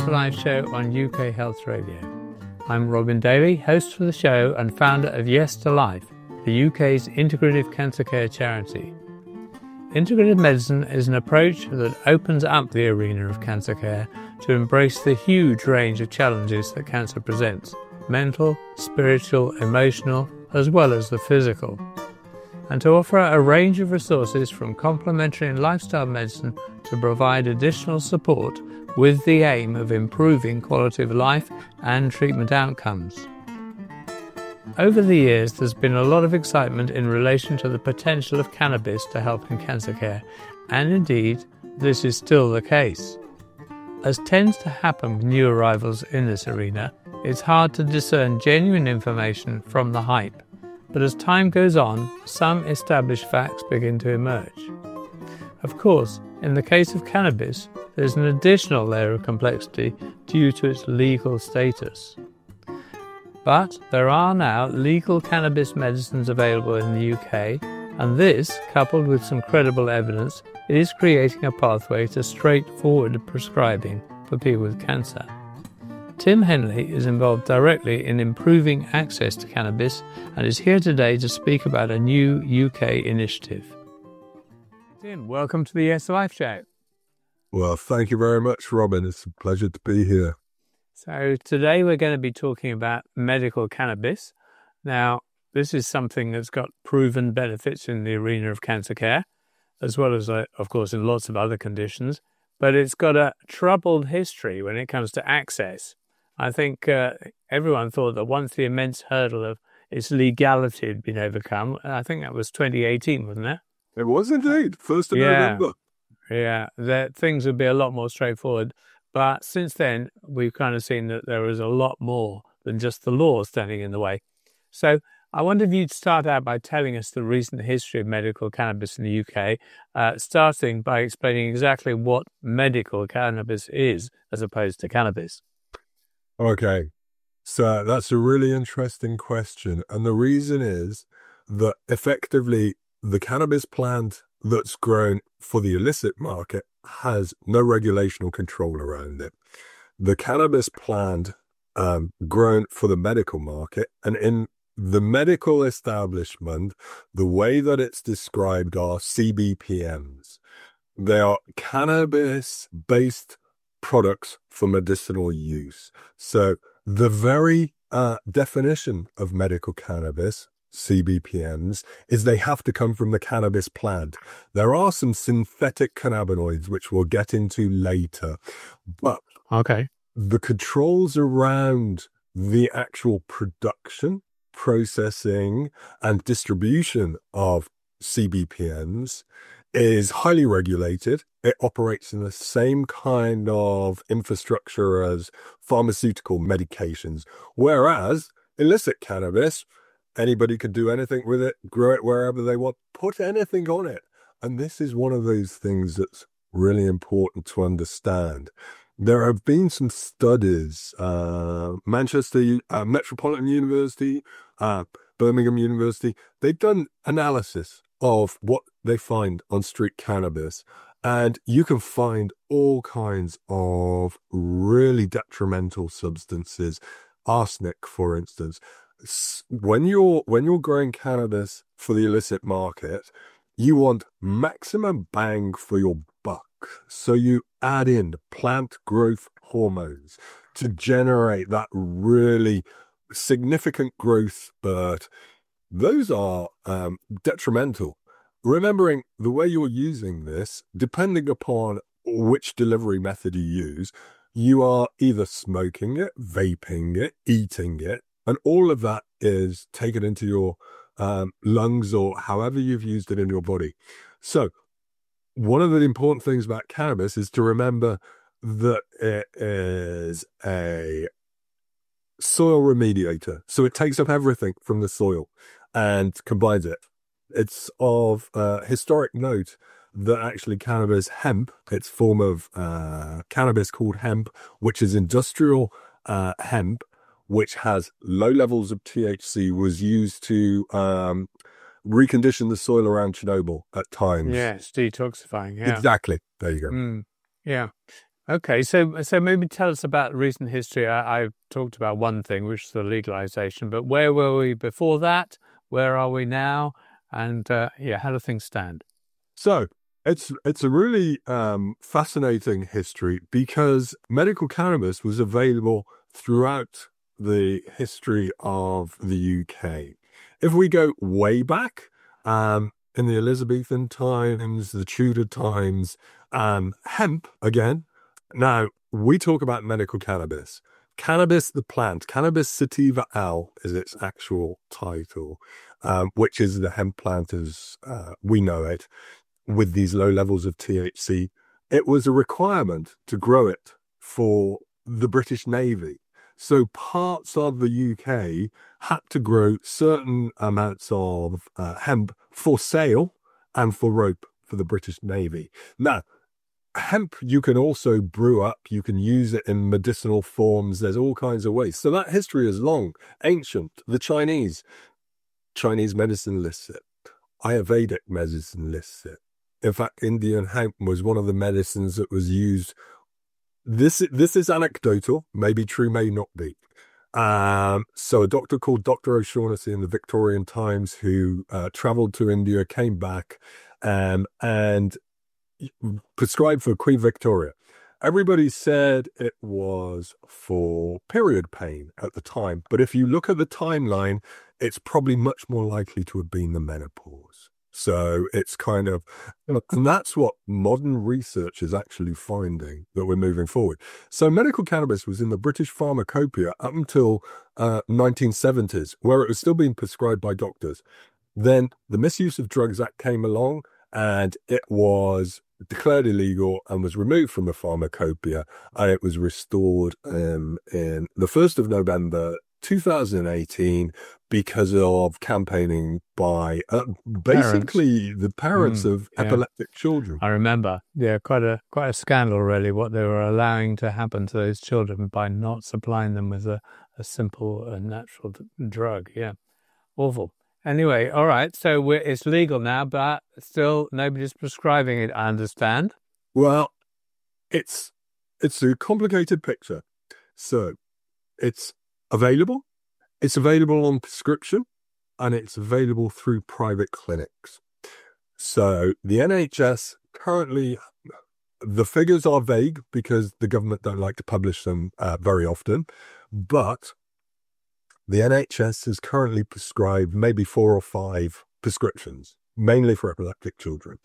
to Life show on UK Health Radio. I'm Robin Daly, host for the show and founder of Yes to Life, the UK's integrative cancer care charity. Integrative medicine is an approach that opens up the arena of cancer care to embrace the huge range of challenges that cancer presents, mental, spiritual, emotional, as well as the physical, and to offer a range of resources from complementary and lifestyle medicine to provide additional support with the aim of improving quality of life and treatment outcomes. Over the years, there's been a lot of excitement in relation to the potential of cannabis to help in cancer care, and indeed, this is still the case. As tends to happen with new arrivals in this arena, it's hard to discern genuine information from the hype. But as time goes on, some established facts begin to emerge. Of course, in the case of cannabis, there's an additional layer of complexity due to its legal status. But there are now legal cannabis medicines available in the UK, and this, coupled with some credible evidence, is creating a pathway to straightforward prescribing for people with cancer. Tim Henley is involved directly in improving access to cannabis and is here today to speak about a new UK initiative. Tim, welcome to the Yes Life Show. Well, thank you very much, Robin. It's a pleasure to be here. So today we're going to be talking about medical cannabis. Now, this is something that's got proven benefits in the arena of cancer care, as well as, of course, in lots of other conditions, but it's got a troubled history when it comes to access. I think everyone thought that once the immense hurdle of its legality had been overcome, I think that was 2018, wasn't it? It was indeed, 1st of November. Yeah, that things would be a lot more straightforward. But since then, we've kind of seen that there is a lot more than just the law standing in the way. So I wonder if you'd start out by telling us the recent history of medical cannabis in the UK, starting by explaining exactly what medical cannabis is as opposed to cannabis. Okay, so that's a really interesting question. And the reason is that effectively the cannabis plant that's grown for the illicit market has no regulation or control around it. The cannabis plant grown for the medical market, and in the medical establishment, the way that it's described are CBPMs. They are cannabis-based products for medicinal use. So the very definition of medical cannabis, CBPMs, is they have to come from the cannabis plant. There are some synthetic cannabinoids, which we'll get into later, but the controls around the actual production, processing, and distribution of CBPMs is highly regulated. It operates in the same kind of infrastructure as pharmaceutical medications, whereas illicit cannabis, anybody could do anything with it, grow it wherever they want, put anything on it. And this is one of those things that's really important to understand. There have been some studies, Manchester Metropolitan University, Birmingham University, they've done analysis of what they find on street cannabis. And you can find all kinds of really detrimental substances, arsenic, for instance. When you're growing cannabis for the illicit market, you want maximum bang for your buck. So you add in plant growth hormones to generate that really significant growth spurt. Those are detrimental. Remembering the way you're using this, depending upon which delivery method you use, you are either smoking it, vaping it, eating it, and all of that is taken into your lungs or however you've used it in your body. So one of the important things about cannabis is to remember that it is a soil remediator. So it takes up everything from the soil and combines it. It's of historic note that actually cannabis hemp, its form of cannabis called hemp, which is industrial hemp, which has low levels of THC, was used to recondition the soil around Chernobyl at times. Yeah, it's detoxifying. Yeah, exactly. There you go. Yeah. Okay, so maybe tell us about recent history. I've talked about one thing, which is the legalization, but where were we before that? Where are we now? And how do things stand? So it's a really fascinating history because medical cannabis was available throughout the history of the UK. If we go way back, in the Elizabethan times, the Tudor times, hemp again. Now, we talk about medical cannabis. Cannabis, the plant, Cannabis sativa L is its actual title, which is the hemp plant as we know it, with these low levels of THC. It was a requirement to grow it for the British Navy. So parts of the UK had to grow certain amounts of hemp for sale and for rope for the British Navy. Now, hemp you can also brew up, you can use it in medicinal forms, there's all kinds of ways. So that history is long, ancient. The Chinese medicine lists it. Ayurvedic medicine lists it. In fact, Indian hemp was one of the medicines that was used. This is anecdotal, maybe true, may not be. So a doctor called Dr. O'Shaughnessy in the Victorian times who traveled to India, came back, and prescribed for Queen Victoria. Everybody said it was for period pain at the time, but if you look at the timeline, it's probably much more likely to have been the menopause. So it's kind of, and that's what modern research is actually finding, that we're moving forward. So medical cannabis was in the British Pharmacopoeia up until 1970s, where it was still being prescribed by doctors. Then the Misuse of Drugs Act came along, and it was declared illegal and was removed from the pharmacopoeia, and it was restored in the 1st of November 2018 because of campaigning by basically the parents of epileptic children. I remember, quite a scandal really, what they were allowing to happen to those children by not supplying them with a simple and natural drug. Yeah, awful. Anyway, all right, so it's legal now, but still nobody's prescribing it, I understand. Well, it's a complicated picture. So it's available on prescription, and it's available through private clinics. So the NHS currently, the figures are vague because the government don't like to publish them very often, but the NHS has currently prescribed maybe 4 or 5 prescriptions, mainly for epileptic children.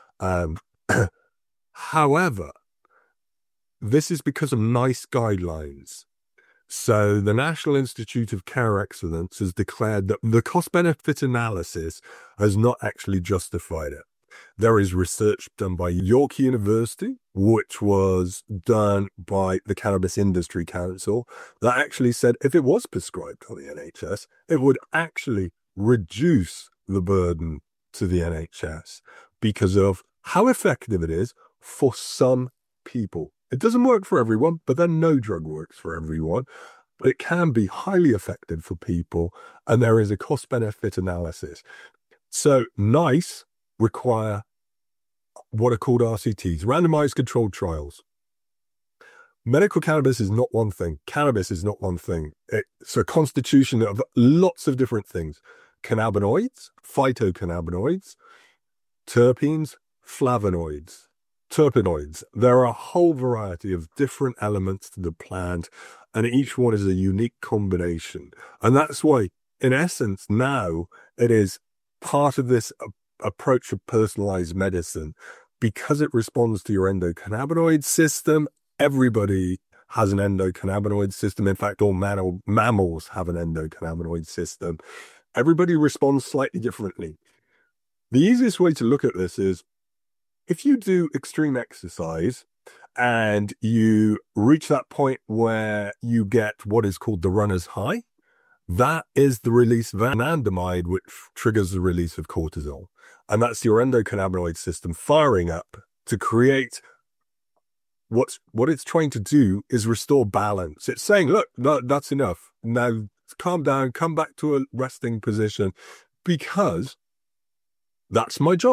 However, this is because of NICE guidelines. So the National Institute of Care Excellence has declared that the cost-benefit analysis has not actually justified it. There is research done by York University, which was done by the Cannabis Industry Council, that actually said if it was prescribed on the NHS, it would actually reduce the burden to the NHS because of how effective it is for some people. It doesn't work for everyone, but then no drug works for everyone. But it can be highly effective for people, and there is a cost-benefit analysis. So NICE require what are called RCTs, randomized controlled trials. Medical cannabis is not one thing. Cannabis is not one thing. It's a constitution of lots of different things. Cannabinoids, phytocannabinoids, terpenes, flavonoids, terpenoids. There are a whole variety of different elements to the plant, and each one is a unique combination. And that's why, in essence, now it is part of this approach of personalized medicine, because it responds to your endocannabinoid system. Everybody has an endocannabinoid system. In fact, all mammals have an endocannabinoid system. Everybody responds slightly differently. The easiest way to look at this is if you do extreme exercise and you reach that point where you get what is called the runner's high, that is the release of anandamide, which triggers the release of cortisol. And that's your endocannabinoid system firing up to create what it's trying to do is restore balance. It's saying, look, no, that's enough. Now calm down, come back to a resting position, because that's my job.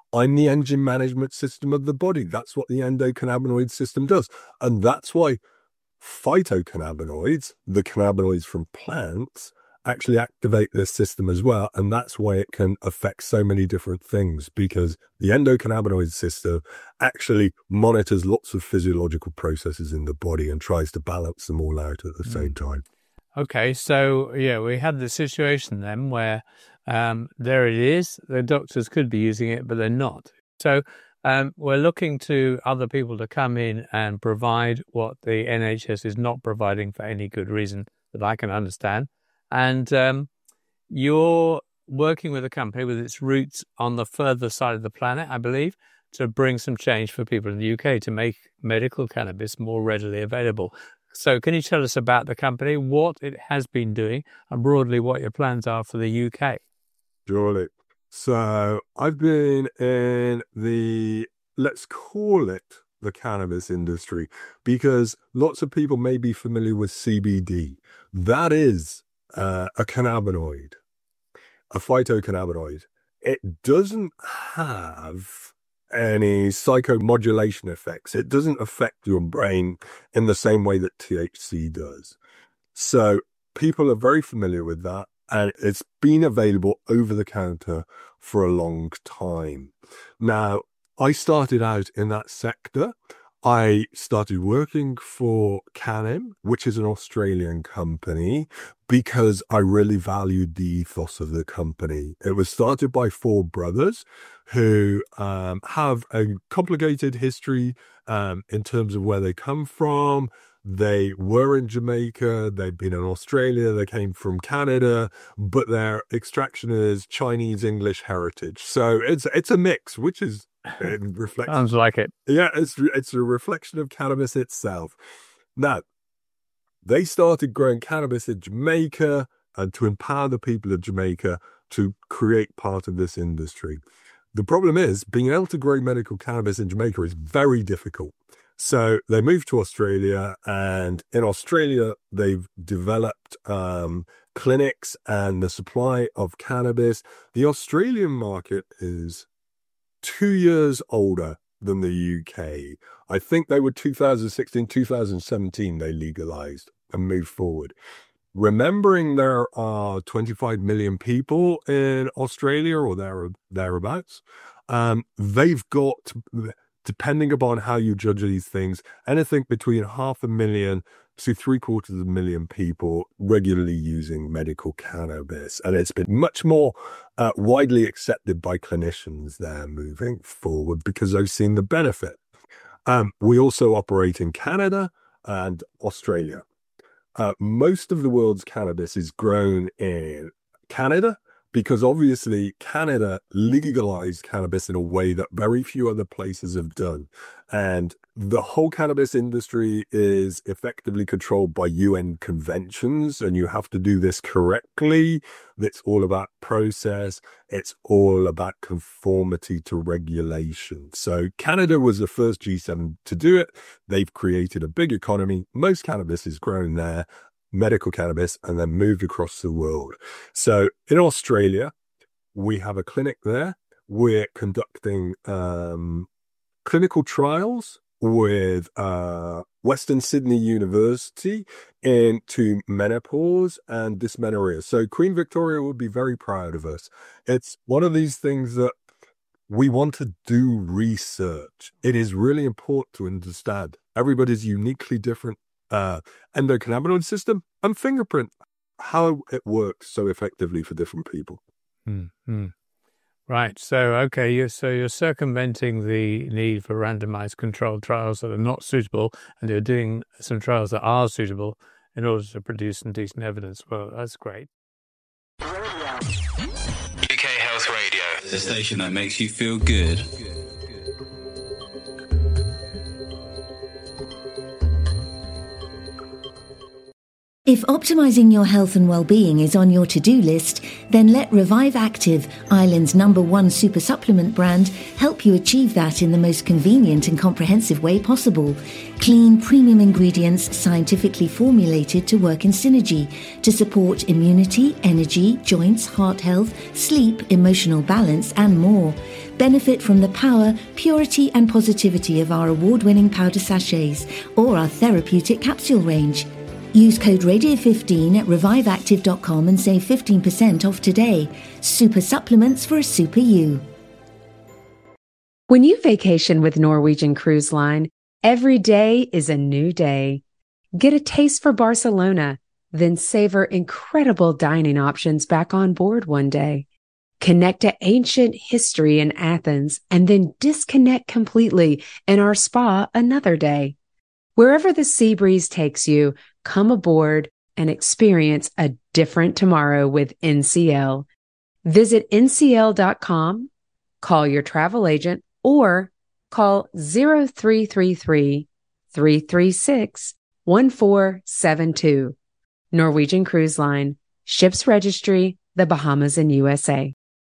I'm the engine management system of the body. That's what the endocannabinoid system does. And that's why phytocannabinoids, the cannabinoids from plants, actually activate this system as well. And that's why it can affect so many different things, because the endocannabinoid system actually monitors lots of physiological processes in the body and tries to balance them all out at the same time. Okay, so yeah, we had the situation then where there it is. The doctors could be using it, but they're not. So we're looking to other people to come in and provide what the NHS is not providing for any good reason that I can understand. And you're working with a company with its roots on the further side of the planet, I believe, to bring some change for people in the UK to make medical cannabis more readily available. So can you tell us about the company, what it has been doing, and broadly what your plans are for the UK? Surely. So I've been in let's call it the cannabis industry, because lots of people may be familiar with CBD. That is a cannabinoid, a phytocannabinoid. It doesn't have any psychomodulation effects. It doesn't affect your brain in the same way that THC does. So people are very familiar with that, and it's been available over the counter for a long time. Now, I started out in that sector. I started working for Canem, which is an Australian company, because I really valued the ethos of the company. It was started by four brothers who have a complicated history in terms of where they come from. They were in Jamaica, they'd been in Australia, they came from Canada, but their extraction is Chinese English heritage. So it's a mix, which is reflects. Sounds like it. Yeah, it's a reflection of cannabis itself. Now, they started growing cannabis in Jamaica and to empower the people of Jamaica to create part of this industry. The problem is, being able to grow medical cannabis in Jamaica is very difficult. So they moved to Australia, and in Australia, they've developed clinics and the supply of cannabis. The Australian market is 2 years older than the UK. I think they were 2016, 2017, they legalized and moved forward. Remembering there are 25 million people in Australia or thereabouts, they've got, depending upon how you judge these things, anything between 500,000 to 750,000 people regularly using medical cannabis. And it's been much more widely accepted by clinicians there moving forward because they've seen the benefit. We also operate in Canada and Australia. Most of the world's cannabis is grown in Canada, because obviously Canada legalized cannabis in a way that very few other places have done. And the whole cannabis industry is effectively controlled by UN conventions, and you have to do this correctly. It's all about process. It's all about conformity to regulation. So Canada was the first G7 to do it. They've created a big economy. Most cannabis is grown there, medical cannabis, and then moved across the world. So in Australia, we have a clinic there. We're conducting clinical trials with Western Sydney University into menopause and dysmenorrhea. So Queen Victoria would be very proud of us. It's one of these things that we want to do research. It is really important to understand everybody's uniquely different endocannabinoid system and fingerprint, how it works so effectively for different people. Mm-hmm. Right. So, okay, you're circumventing the need for randomized controlled trials that are not suitable, and you're doing some trials that are suitable in order to produce some decent evidence. Well, that's great. UK Health Radio, the station that makes you feel good. If optimizing your health and well-being is on your to-do list, then let Revive Active, Ireland's #1 super supplement brand, help you achieve that in the most convenient and comprehensive way possible. Clean, premium ingredients scientifically formulated to work in synergy to support immunity, energy, joints, heart health, sleep, emotional balance, and more. Benefit from the power, purity, and positivity of our award-winning powder sachets or our therapeutic capsule range. Use code RADIO15 at reviveactive.com and save 15% off today. Super supplements for a super you. When you vacation with Norwegian Cruise Line, every day is a new day. Get a taste for Barcelona, then savor incredible dining options back on board one day. Connect to ancient history in Athens and then disconnect completely in our spa another day. Wherever the sea breeze takes you, come aboard and experience a different tomorrow with NCL. Visit ncl.com, call your travel agent, or call 0333-336-1472. Norwegian Cruise Line, Ships Registry, the Bahamas and USA.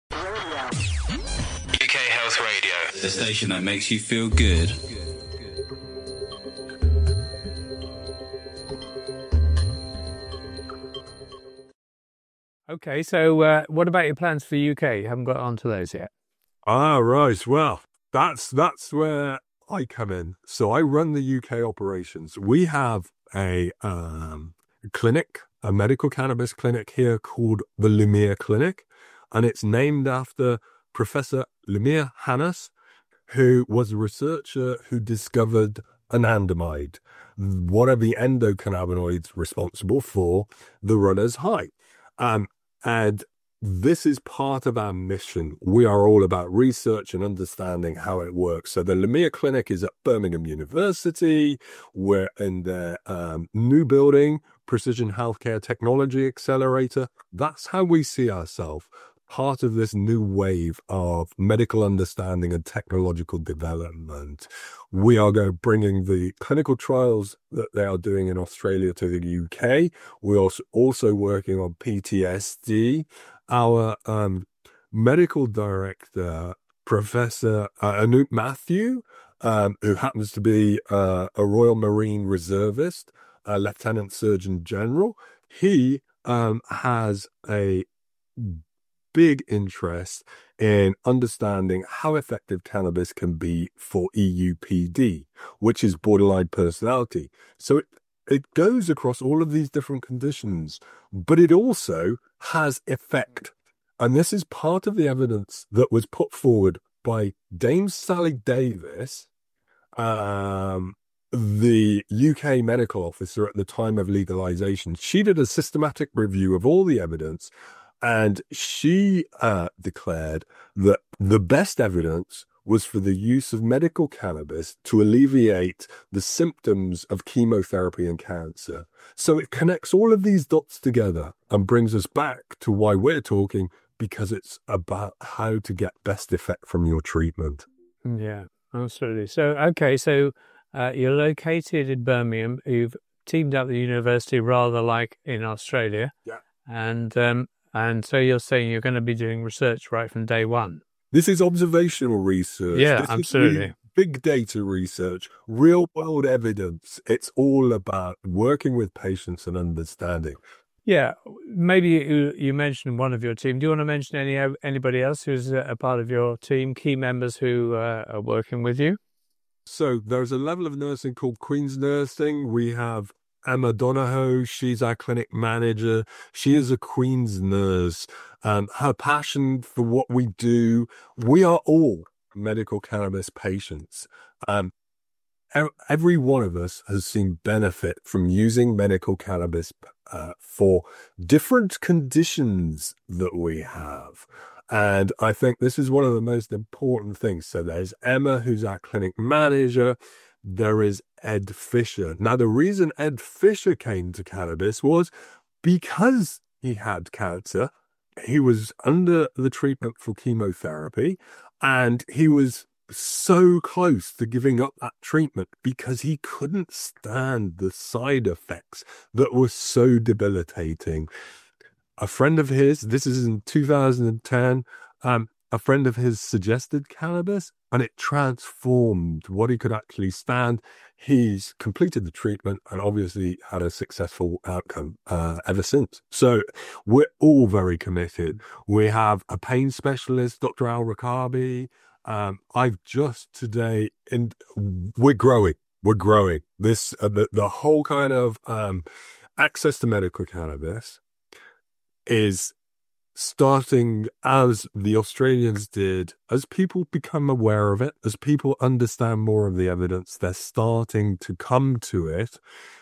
UK Health Radio, the station that makes you feel good. Okay, so what about your plans for UK? You haven't got onto those yet. Right. Well, that's where I come in. So I run the UK operations. We have a clinic, a medical cannabis clinic here called the Lumere Clinic, and it's named after Professor Lumere Hannes, who was a researcher who discovered anandamide, one of the endocannabinoids responsible for the runner's high. And this is part of our mission. We are all about research and understanding how it works. So the Lumere Clinic is at Birmingham University. We're in their new building, Precision Healthcare Technology Accelerator. That's how we see ourselves, part of this new wave of medical understanding and technological development. We are bringing the clinical trials that they are doing in Australia to the UK. We're also working on PTSD. Our medical director, Professor Anoop Matthew, who happens to be a Royal Marine Reservist, a Lieutenant Surgeon General, he has a big interest in understanding how effective cannabis can be for EUPD, which is borderline personality. So it goes across all of these different conditions, but it also has effect. And this is part of the evidence that was put forward by Dame Sally Davis, the UK medical officer at the time of legalization. She did a systematic review of all the evidence, and she declared that the best evidence was for the use of medical cannabis to alleviate the symptoms of chemotherapy and cancer. So it connects all of these dots together and brings us back to why we're talking, because it's about how to get best effect from your treatment. Yeah, absolutely. So, okay, so you're located in Birmingham. You've teamed up with the university rather like in Australia. Yeah. And so you're saying you're going to be doing research right from day one. This is observational research. Yeah, this absolutely. Is big data research, real world evidence. It's all about working with patients and understanding. Yeah, maybe you mentioned one of your team. Do you want to mention anybody else who's a part of your team, key members who are working with you? So there's a level of nursing called Queen's Nursing. We have Emma Donahoe, she's our clinic manager. She is a Queen's nurse. Her passion for what we do, we are all medical cannabis patients. Every one of us has seen benefit from using medical cannabis for different conditions that we have. And I think this is one of the most important things. So there's Emma, who's our clinic manager. There is Ed Fisher. Now, the reason Ed Fisher came to cannabis was because he had cancer. He was under the treatment for chemotherapy, and he was so close to giving up that treatment because he couldn't stand the side effects that were so debilitating. A friend of his, this is in 2010, a friend of his suggested cannabis, and it transformed what he could actually stand. He's completed the treatment and obviously had a successful outcome ever since. So we're all very committed. We have a pain specialist, Dr. Al Rakabi. I've just today, we're growing. This, the whole kind of access to medical cannabis is starting as the Australians did. As people become aware of it, as people understand more of the evidence, they're starting to come to it.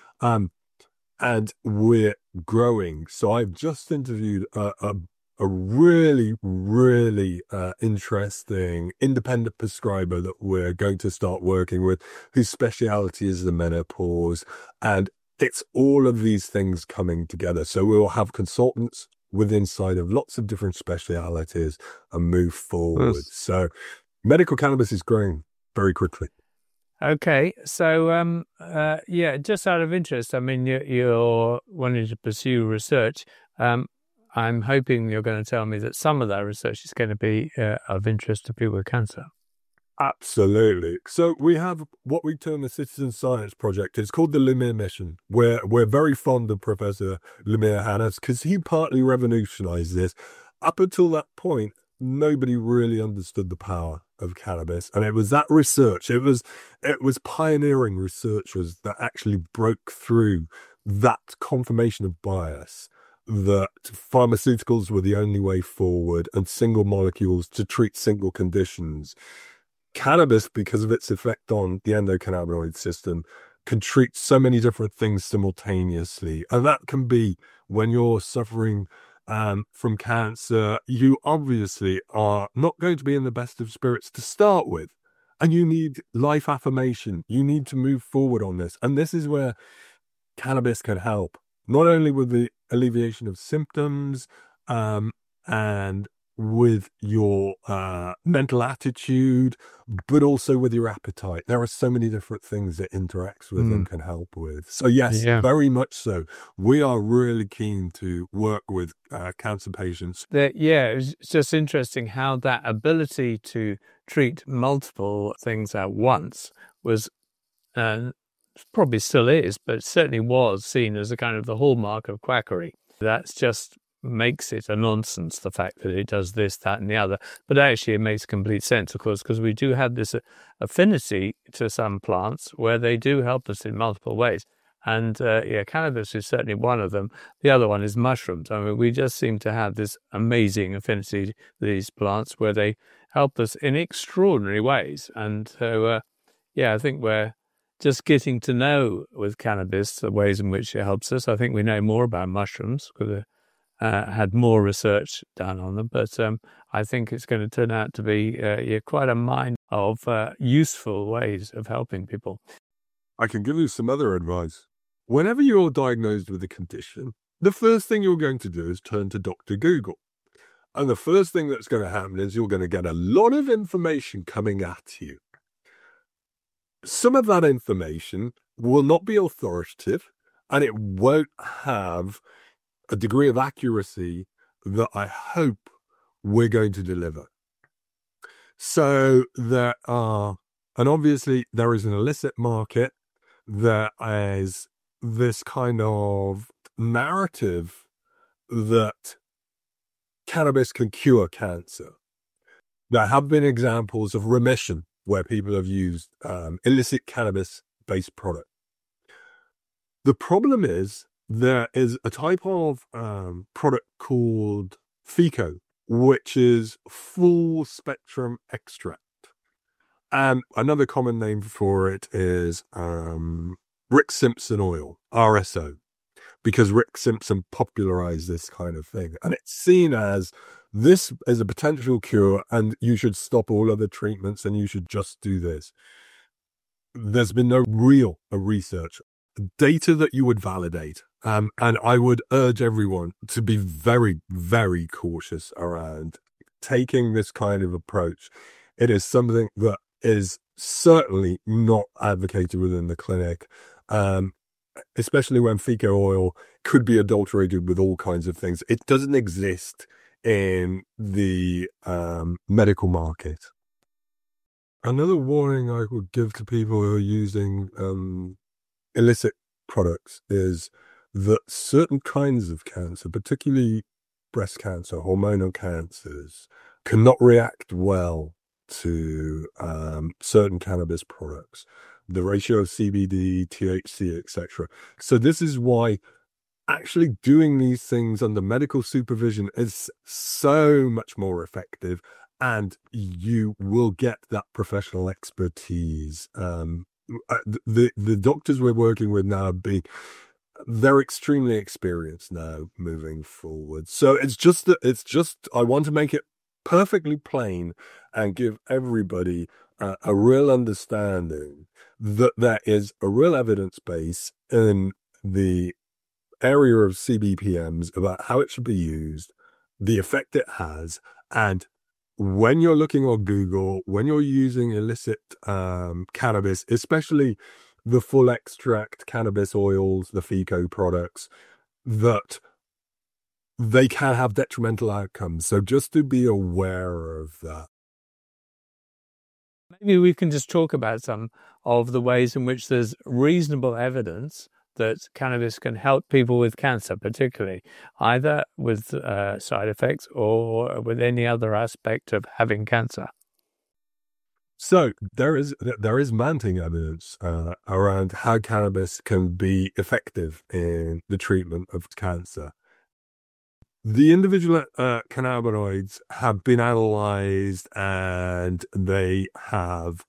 And we're growing. So I've just interviewed a really, really interesting independent prescriber that we're going to start working with, whose speciality is the menopause. And it's all of these things coming together. So we will have consultants inside of lots of different specialities and move forward. Yes. So medical cannabis is growing very quickly. Okay, so yeah, just out of interest, I mean, you're wanting to pursue research. I'm hoping you're going to tell me that some of that research is going to be of interest to people with cancer. Absolutely. So we have what we term the Citizen Science Project. It's called the Lemire Mission. We're very fond of Professor Lemire Hannes because he partly revolutionized this. Up until that point, nobody really understood the power of cannabis, and it was that research. It was pioneering researchers that actually broke through that confirmation of bias that pharmaceuticals were the only way forward and single molecules to treat single conditions. Cannabis, because of its effect on the endocannabinoid system, can treat so many different things simultaneously. And that can be when you're suffering from cancer, you obviously are not going to be in the best of spirits to start with. And you need life affirmation. You need to move forward on this. And this is where cannabis can help, not only with the alleviation of symptoms and with your mental attitude, but also with your appetite. There are so many different things that interacts with and can help with. So yes, very much so. We are really keen to work with cancer patients. It's just interesting how that ability to treat multiple things at once was, probably still is, but certainly was seen as a kind of the hallmark of quackery. That's just makes it a nonsense, the fact that it does this, that, and the other. But actually, it makes complete sense, of course, because we do have this affinity to some plants where they do help us in multiple ways. And cannabis is certainly one of them. The other one is mushrooms. I mean, we just seem to have this amazing affinity to these plants where they help us in extraordinary ways. And so, I think we're just getting to know with cannabis the ways in which it helps us. I think we know more about mushrooms because had more research done on them, but I think it's going to turn out to be quite a mine of useful ways of helping people. I can give you some other advice. Whenever you're diagnosed with a condition, the first thing you're going to do is turn to Dr. Google. And the first thing that's going to happen is you're going to get a lot of information coming at you. Some of that information will not be authoritative, and it won't have a degree of accuracy that I hope we're going to deliver. So there are, and obviously there is an illicit market. There is this kind of narrative that cannabis can cure cancer. There have been examples of remission where people have used illicit cannabis-based product. The problem is there is a type of product called FICO, which is full spectrum extract. And another common name for it is Rick Simpson oil, RSO, because Rick Simpson popularized this kind of thing. And it's seen as this is a potential cure and you should stop all other treatments and you should just do this. There's been no real research, data that you would validate. And I would urge everyone to be very, very cautious around taking this kind of approach. It is something that is certainly not advocated within the clinic, especially when fecal oil could be adulterated with all kinds of things. It doesn't exist in the medical market. Another warning I would give to people who are using illicit products is that certain kinds of cancer, particularly breast cancer, hormonal cancers, cannot react well to certain cannabis products. The ratio of CBD, THC, etc. So this is why actually doing these things under medical supervision is so much more effective, and you will get that professional expertise. The doctors we're working with now they're extremely experienced now moving forward. So it's just I want to make it perfectly plain and give everybody a real understanding that there is a real evidence base in the area of CBPMs about how it should be used, the effect it has, and when you're looking on Google, when you're using illicit cannabis, especially the full extract cannabis oils, the FECO products, that they can have detrimental outcomes. So just to be aware of that. Maybe we can just talk about some of the ways in which there's reasonable evidence that cannabis can help people with cancer, particularly, either with side effects or with any other aspect of having cancer. So there is mounting evidence around how cannabis can be effective in the treatment of cancer. The individual cannabinoids have been analyzed, and they have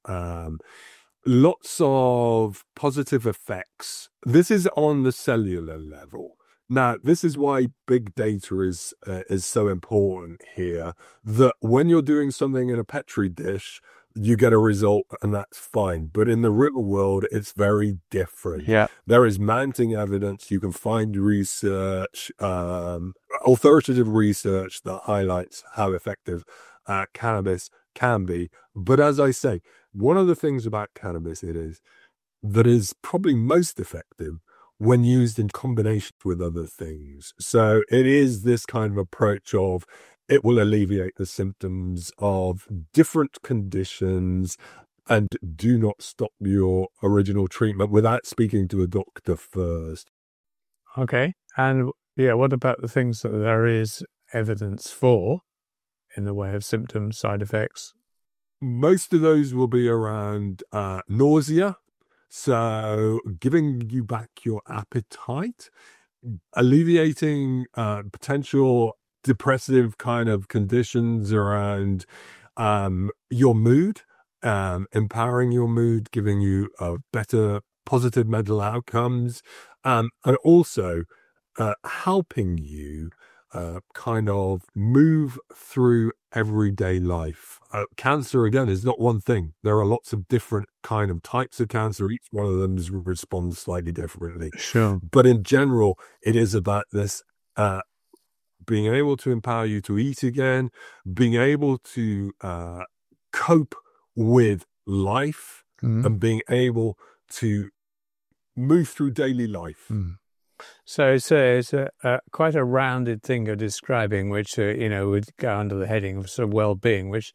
lots of positive effects. This is on the cellular level. Now, this is why big data is so important here, that when you're doing something in a Petri dish, you get a result and that's fine. But in the real world, it's very different. Yeah. There is mounting evidence. You can find research, authoritative research that highlights how effective cannabis can be. But as I say, one of the things about cannabis that is probably most effective when used in combination with other things. So it is this kind of approach of it will alleviate the symptoms of different conditions, and do not stop your original treatment without speaking to a doctor first. Okay. And what about the things that there is evidence for in the way of symptoms, side effects? Most of those will be around nausea. So giving you back your appetite, alleviating potential depressive kind of conditions around your mood, empowering your mood, giving you better positive mental outcomes, and also helping you kind of move through everyday life. Cancer, again, is not one thing. There are lots of different kind of types of cancer. Each one of them responds slightly differently. Sure. But in general, it is about this being able to empower you to eat again, being able to cope with life, and being able to move through daily life. So it's quite a rounded thing you're describing, which would go under the heading of sort of well-being, which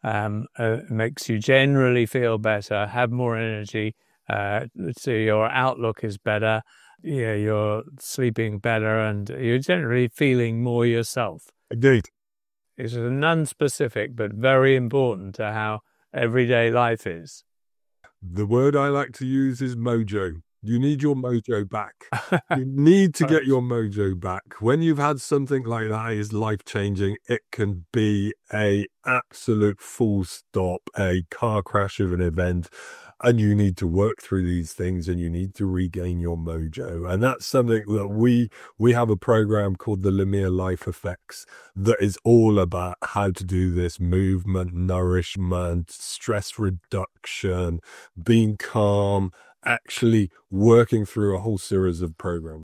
makes you generally feel better, have more energy, so your outlook is better, you're sleeping better, and you're generally feeling more yourself. Indeed. It's non-specific, but very important to how everyday life is. The word I like to use is mojo. You need your mojo back. You need to get your mojo back. When you've had something like that is life-changing, it can be a absolute full stop, a car crash of an event, and you need to work through these things, and you need to regain your mojo. And that's something that we have a program called the Lemire Life Effects that is all about how to do this: movement, nourishment, stress reduction, being calm, actually working through a whole series of programs.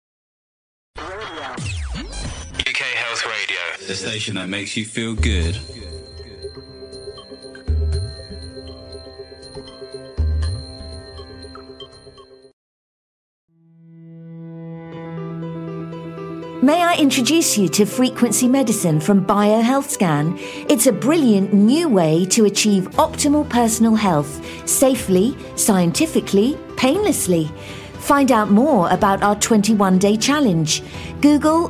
UK Health Radio, the station that makes you feel good. May I introduce you to Frequency Medicine from BioHealthScan? It's a brilliant new way to achieve optimal personal health safely, scientifically, painlessly. Find out more about our 21-day challenge. Google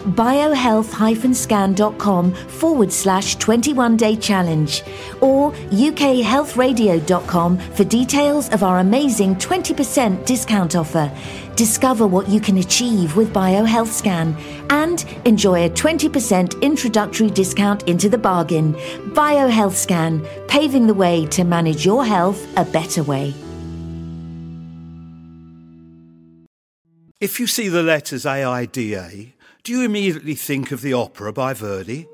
biohealth-scan.com/21-day challenge or ukhealthradio.com for details of our amazing 20% discount offer. Discover what you can achieve with BioHealthScan and enjoy a 20% introductory discount into the bargain. BioHealthScan, paving the way to manage your health a better way. If you see the letters AIDA, do you immediately think of the opera by Verdi?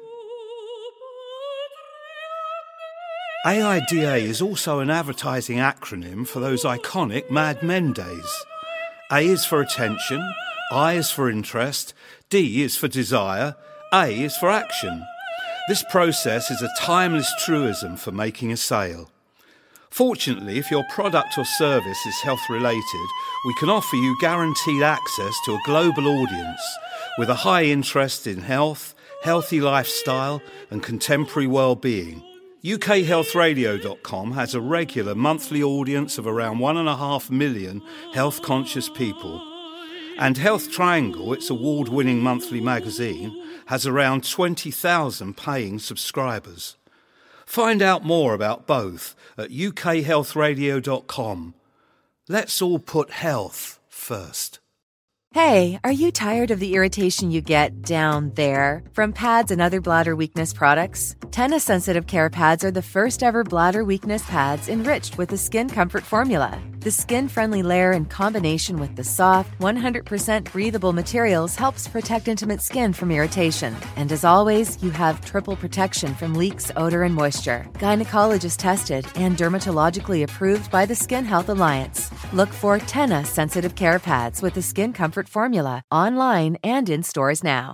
AIDA is also an advertising acronym for those iconic Mad Men days. A is for attention, I is for interest, D is for desire, A is for action. This process is a timeless truism for making a sale. Fortunately, if your product or service is health-related, we can offer you guaranteed access to a global audience with a high interest in health, healthy lifestyle and contemporary well-being. ukhealthradio.com has a regular monthly audience of around 1.5 million health-conscious people. And Health Triangle, its award-winning monthly magazine, has around 20,000 paying subscribers. Find out more about both at ukhealthradio.com. Let's all put health first. Hey, are you tired of the irritation you get down there from pads and other bladder weakness products? Tena Sensitive Care Pads are the first ever bladder weakness pads enriched with the Skin Comfort formula. The skin-friendly layer in combination with the soft, 100% breathable materials helps protect intimate skin from irritation. And as always, you have triple protection from leaks, odor, and moisture. Gynecologist tested and dermatologically approved by the Skin Health Alliance. Look for Tena Sensitive Care Pads with the Skin Comfort formula online and in stores now.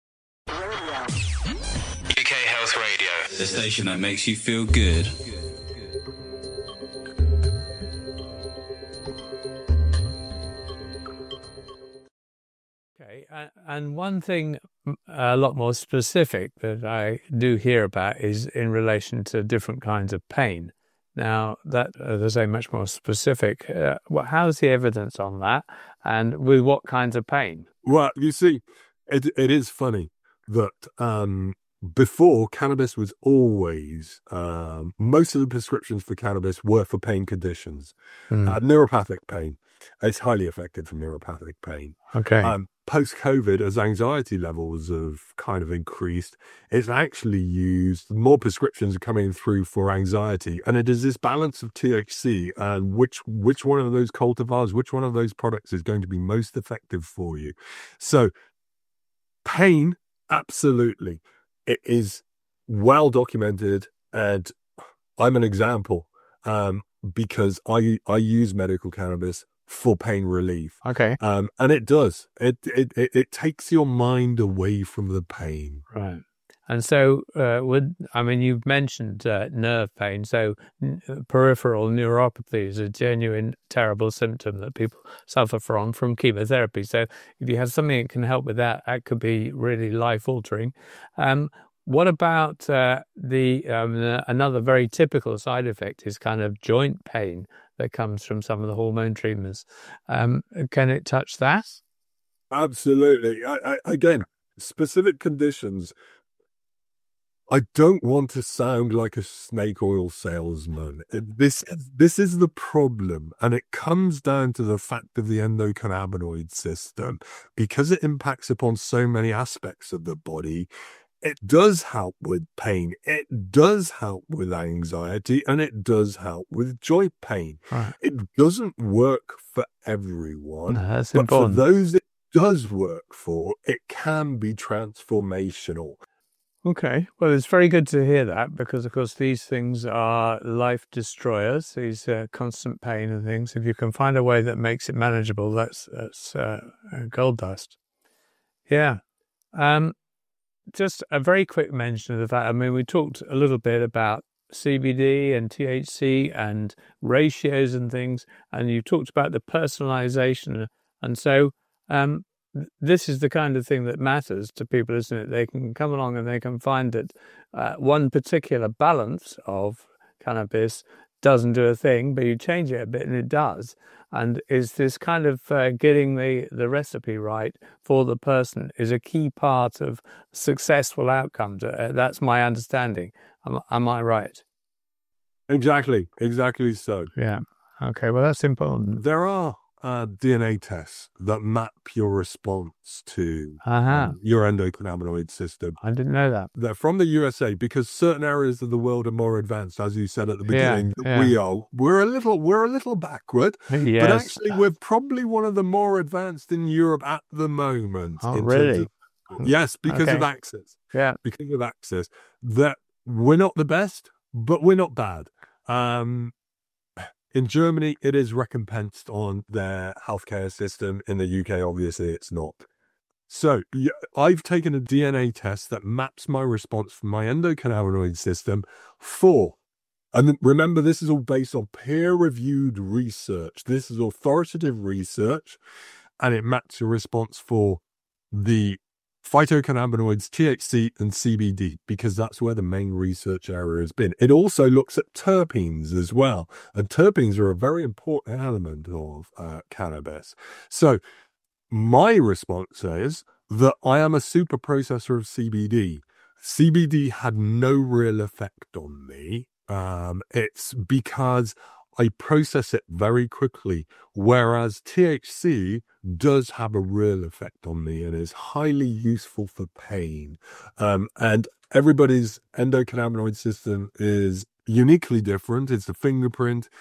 UK Health Radio, the station that makes you feel good. Okay, and one thing a lot more specific that I do hear about is in relation to different kinds of pain. Now, that there's a much more specific. How's the evidence on that, and with what kinds of pain? Well, you see, it is funny that before, cannabis was always, most of the prescriptions for cannabis were for pain conditions. Neuropathic pain. It's highly effective for neuropathic pain. Okay. Post-COVID, as anxiety levels have kind of increased, it's actually used, more prescriptions are coming through for anxiety. And it is this balance of THC and which one of those cultivars, which one of those products is going to be most effective for you. So pain, absolutely. It is well documented. And I'm an example because I use medical cannabis for pain relief. Okay. And it does. It takes your mind away from the pain. Right. And so, you've mentioned nerve pain. So peripheral neuropathy is a genuine, terrible symptom that people suffer from chemotherapy. So if you have something that can help with that, that could be really life-altering. What about another very typical side effect is kind of joint pain that comes from some of the hormone treatments. Can it touch that? Absolutely. Again, specific conditions. I don't want to sound like a snake oil salesman. This is the problem, and it comes down to the fact of the endocannabinoid system. Because it impacts upon so many aspects of the body, it does help with pain, it does help with anxiety, and it does help with joint pain. Right. It doesn't work for everyone, No, that's but important. for those it does work for, it can be transformational. Okay. Well, it's very good to hear that because, of course, these things are life destroyers, these constant pain and things. If you can find a way that makes it manageable, that's gold dust. Yeah. Just a very quick mention of the fact, we talked a little bit about CBD and THC and ratios and things, and you talked about the personalization. And so this is the kind of thing that matters to people, isn't it? They can come along and they can find that one particular balance of cannabis doesn't do a thing, but you change it a bit and it does. And is this kind of getting the recipe right for the person is a key part of successful outcomes. That's my understanding. Am I right? Exactly so. Yeah. Okay, well, that's important. There are DNA tests that map your response to your endocannabinoid system. I didn't know that. They're from the USA because certain areas of the world are more advanced, as you said at the beginning. Yeah. We're a little backward, Yes. but actually we're probably one of the more advanced in Europe at the moment. Oh, really? Yes, because of access. Yeah. Because of access. That we're not the best, but we're not bad. In Germany, it is recompensed on their healthcare system. In the UK, obviously, it's not. So I've taken a DNA test that maps my response from my endocannabinoid system and remember, this is all based on peer-reviewed research. This is authoritative research, and it maps your response for the phytocannabinoids, THC and CBD, because that's where the main research area has been. It also looks at terpenes as well, and terpenes are a very important element of cannabis. So my response is that I am a super processor of CBD. CBD had no real effect on me. It's because I process it very quickly, whereas THC does have a real effect on me and is highly useful for pain. And everybody's endocannabinoid system is uniquely different. It's a fingerprint.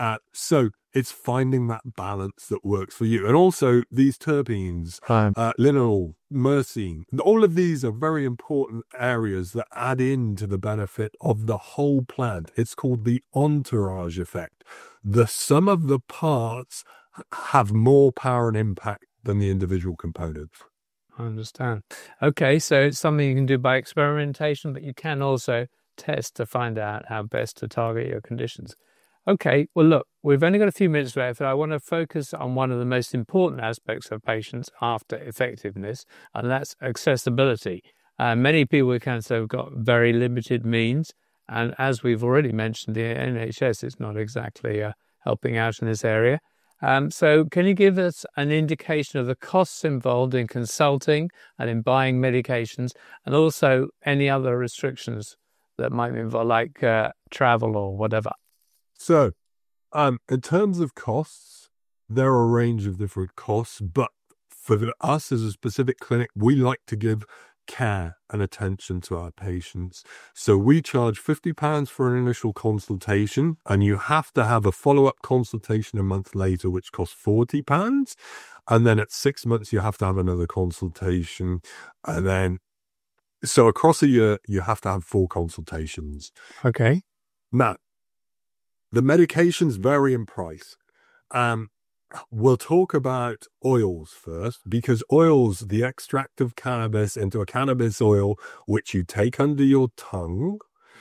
So it's finding that balance that works for you. And also these terpenes, linalool, myrcene, all of these are very important areas that add into the benefit of the whole plant. It's called the entourage effect. The sum of the parts have more power and impact than the individual components. I understand. Okay, so it's something you can do by experimentation, but you can also test to find out how best to target your conditions. Okay, well, look, we've only got a few minutes left, and I want to focus on one of the most important aspects of patients after effectiveness, and that's accessibility. Many people with cancer have got very limited means, and as we've already mentioned, the NHS is not exactly helping out in this area. So can you give us an indication of the costs involved in consulting and in buying medications, and also any other restrictions that might be involved, like travel or whatever? So, in terms of costs, there are a range of different costs, but for us as a specific clinic, we like to give care and attention to our patients. So we charge £50 for an initial consultation, and you have to have a follow-up consultation a month later, which costs £40. And then at 6 months, you have to have another consultation. And then, so across a year, you have to have 4 consultations. Okay. Now, the medications vary in price. We'll talk about oils first, because oils, the extract of cannabis into a cannabis oil, which you take under your tongue,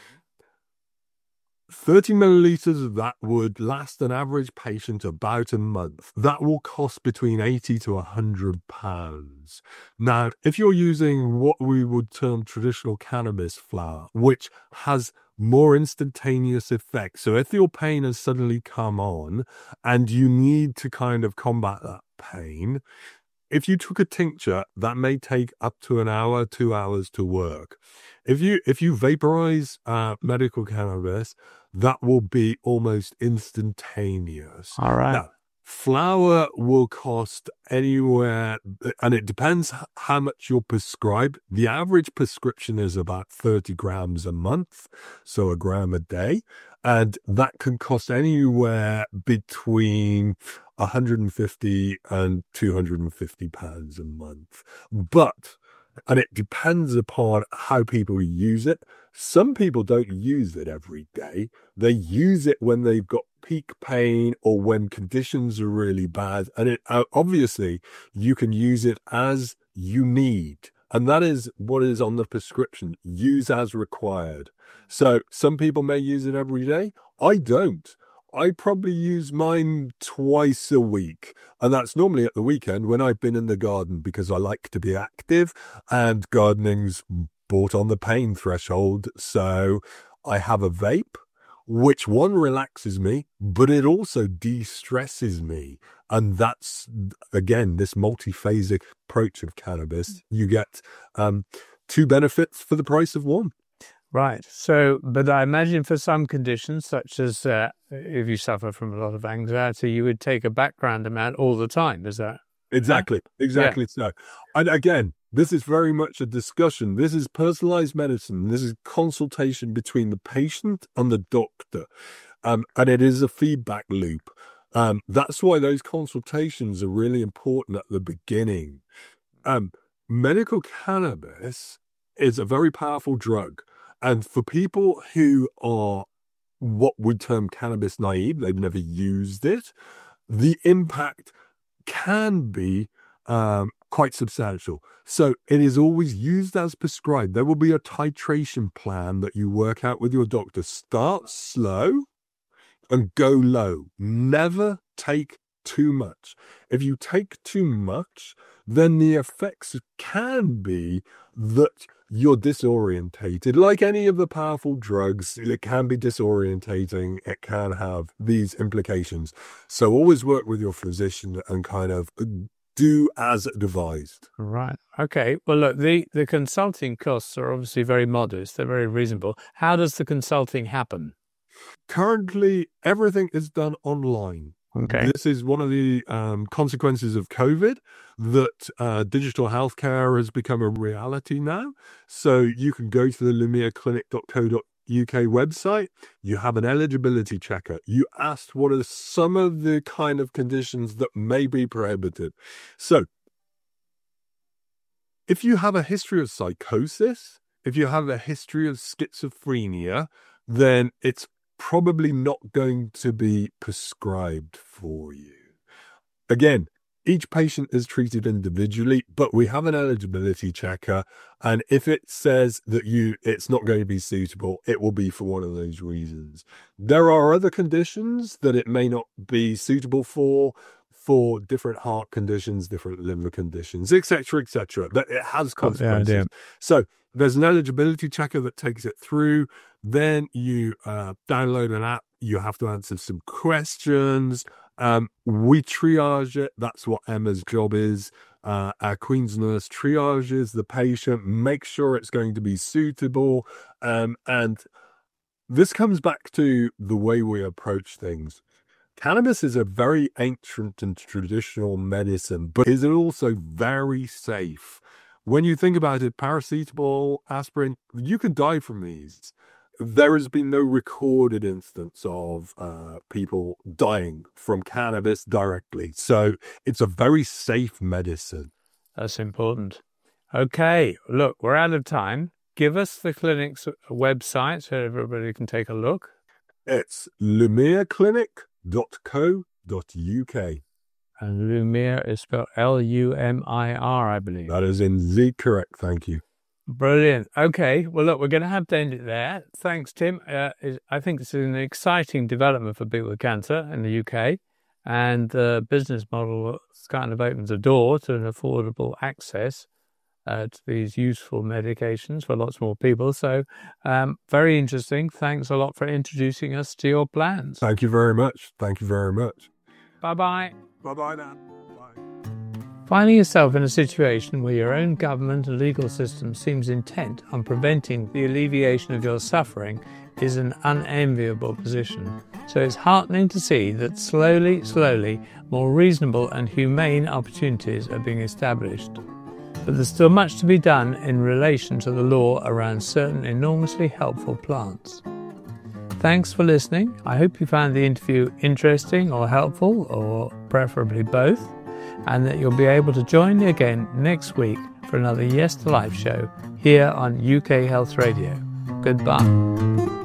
30 milliliters of that would last an average patient about a month. That will cost between £80 to £100. Now, if you're using what we would term traditional cannabis flower, which has more instantaneous effect. So if your pain has suddenly come on and you need to kind of combat that pain, if you took a tincture, that may take up to an hour, 2 hours to work. If you vaporize medical cannabis, that will be almost instantaneous. All right. Now, flower will cost anywhere, and it depends how much you're prescribed. The average prescription is about 30 grams a month, so a gram a day. And that can cost anywhere between £150 and £250 a month. And it depends upon how people use it. Some people don't use it every day. They use it when they've got peak pain or when conditions are really bad. And it obviously, you can use it as you need. And that is what is on the prescription. Use as required. So some people may use it every day. I don't. I probably use mine twice a week, and that's normally at the weekend when I've been in the garden, because I like to be active, and gardening's brought on the pain threshold. So I have a vape, which one relaxes me, but it also de-stresses me. And that's, again, this multiphasic approach of cannabis. You get 2 benefits for the price of one. Right. So, but I imagine for some conditions, such as if you suffer from a lot of anxiety, you would take a background amount all the time. Is that? Exactly. So. And again, this is very much a discussion. This is personalized medicine. This is consultation between the patient and the doctor. And it is a feedback loop. That's why those consultations are really important at the beginning. Medical cannabis is a very powerful drug. And for people who are what would term cannabis naive, they've never used it, the impact can be quite substantial. So it is always used as prescribed. There will be a titration plan that you work out with your doctor. Start slow and go low. Never take too much. If you take too much, then the effects can be that you're disorientated. Like any of the powerful drugs, it can be disorientating. It can have these implications. So always work with your physician and kind of do as advised. Right. Okay. Well, look, the consulting costs are obviously very modest. They're very reasonable. How does the consulting happen? Currently, everything is done online. Okay. This is one of the consequences of COVID, that digital healthcare has become a reality now. So you can go to the lumiaclinic.co.uk website. You have an eligibility checker. You asked what are some of the kind of conditions that may be prohibited. So if you have a history of psychosis, if you have a history of schizophrenia, then it's probably not going to be prescribed for you. Again, each patient is treated individually, but we have an eligibility checker, and if it says that it's not going to be suitable, it will be for one of those reasons. There are other conditions that it may not be suitable for different heart conditions, different liver conditions, etc., that it has consequences. So there's an eligibility checker that takes it through. Then you download an app. You have to answer some questions. We triage it. That's what Emma's job is. Our Queen's nurse triages the patient, make sure it's going to be suitable. And this comes back to the way we approach things. Cannabis is a very ancient and traditional medicine, but is also very safe. When you think about it, paracetamol, aspirin, you can die from these. There has been no recorded instance of people dying from cannabis directly. So it's a very safe medicine. That's important. Okay, look, we're out of time. Give us the clinic's website so everybody can take a look. It's lumiaclinic.co.uk. And Lumir is spelled Lumir, I believe. That is indeed correct. Thank you. Brilliant. Okay. Well, look, we're going to have to end it there. Thanks, Tim. I think this is an exciting development for people with cancer in the UK. And the business model kind of opens a door to an affordable access to these useful medications for lots more people. So very interesting. Thanks a lot for introducing us to your plans. Thank you very much. Thank you very much. Bye-bye. Bye-bye now. Bye. Finding yourself in a situation where your own government and legal system seems intent on preventing the alleviation of your suffering is an unenviable position. So it's heartening to see that slowly, more reasonable and humane opportunities are being established. But there's still much to be done in relation to the law around certain enormously helpful plants. Thanks for listening. I hope you found the interview interesting or helpful, or preferably both, and that you'll be able to join me again next week for another Yes to Life show here on UK Health Radio. Goodbye.